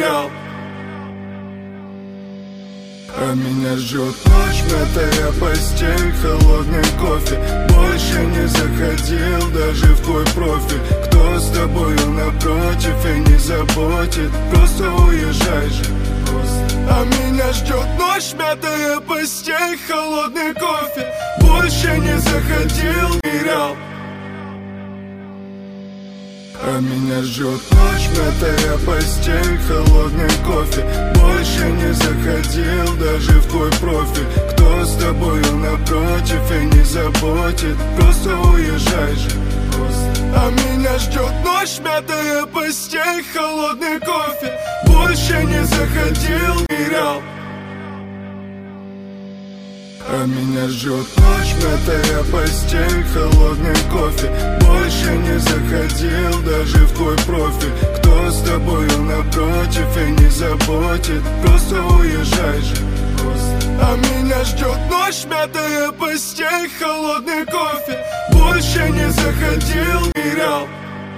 терял. А меня ждет ночь, мятая постель, холодный кофе. Больше не заходил даже в твой профиль. Кто с тобою напротив и не заботит, просто уезжай же. А меня ждет ночь, мятая постель, холодный кофе. Больше не заходил, терял. А меня ждет ночь, мятая постель, холодный кофе. Больше не заходил даже в твой профиль. Кто с тобою напротив и не заботит, просто уезжай же. А меня ждет ночь, мятая постель, холодный кофе. Больше не заходил, терял. А меня ждет ночь, мятая постель, холодный кофе. Больше не заходил даже в твой профиль. Кто с тобою напротив и не заботит, просто уезжай же. А меня ждет ночь, мятая постель, холодный кофе. Больше не заходил, терял.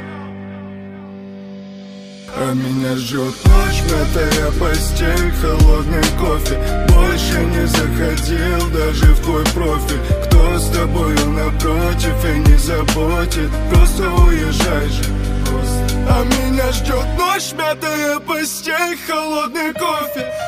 А меня ждет ночь, мятая постель, холодный кофе. Больше не заходил даже в твой профиль. Кто с тобою напротив и не заботит, просто уезжай же. А меня ждет ночь, мятая постель, холодный кофе.